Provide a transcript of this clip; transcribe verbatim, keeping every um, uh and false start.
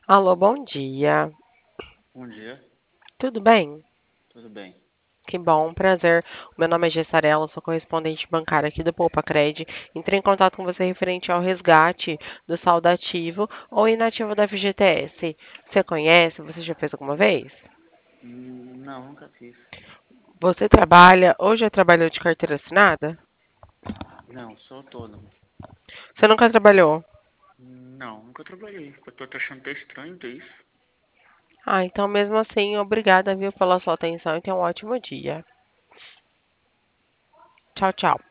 Alô, bom dia. Bom dia, Tudo bem? tudo bem? Que bom, prazer. O meu nome é Gessarela, sou correspondente bancária aqui do Poupa-Cred. Entrei em contato com você referente ao resgate do saldo ativo ou inativo da F G T S. Você conhece? Você já fez alguma vez? Hum, não, nunca fiz. Você trabalha ou já trabalhou de carteira assinada? Não, sou autônomo. Você nunca trabalhou? Não, nunca trabalhei. Eu tô achando até estranho ter isso. Ah, então mesmo assim, obrigada, viu, pela sua atenção e tenha um ótimo dia. Tchau, tchau.